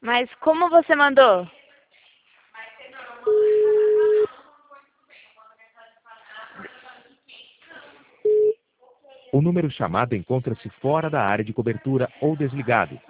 Mas como você mandou? O número chamado encontra-se fora da área de cobertura ou desligado.